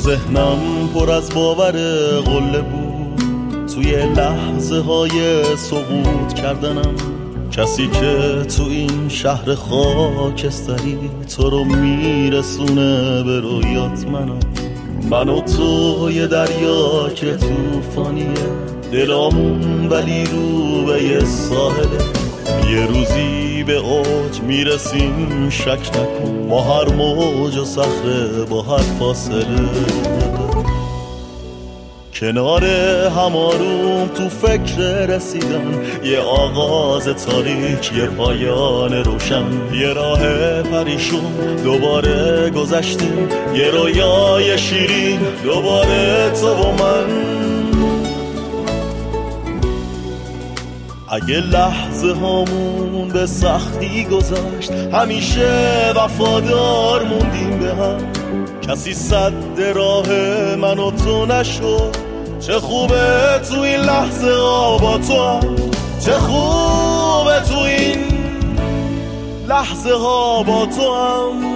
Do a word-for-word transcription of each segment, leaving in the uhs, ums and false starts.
ذهنم پر از باور قله بود، توی لحظه های سقوط کردنم. کسی که تو این شهر خاکستری تو رو میرسونه به رویات منم. من و تو یه دریا که توفانیه، دلامون ولی رو به یه ساحله. یه روزی به اوج میرسیم شک نکن، ما هر موج و صخره با هر فاصله. کنار هماروم تو فکر رسیدن، یه آغاز تاریک یه پایان روشن. یه راه پریشون دوباره گذشتیم، یه رویای شیرین دوباره تو و من. اگه لحظه هامون به سختی گذشت، همیشه وفادار موندیم به هم. کسی صد راه من و تو نشد، چه خوبه تو این لحظه ها با تو هم. چه خوبه تو این لحظه ها با تو هم.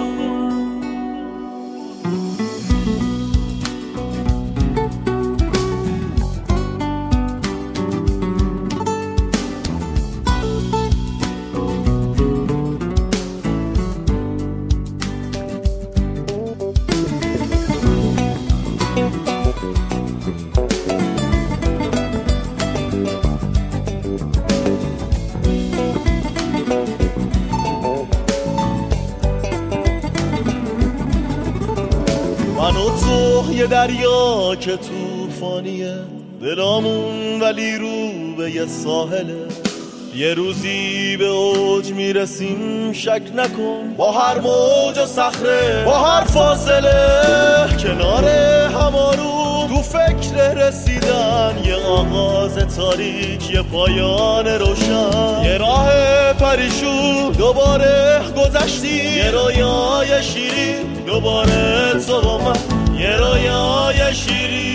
من و تو یه دریا که توفانیه، دلامون ولی رو به یه ساحله. یه روزی به اوج میرسیم شک نکن، با هر موج و صخره با هر فاصله. کنار همارو تو فکر رسیدن، یه آغاز تاریک یه پایان روشن. یه راه پریشون دوباره گذشتی، یه رویای شیرین دوباره تو با من. یه رویای شیرین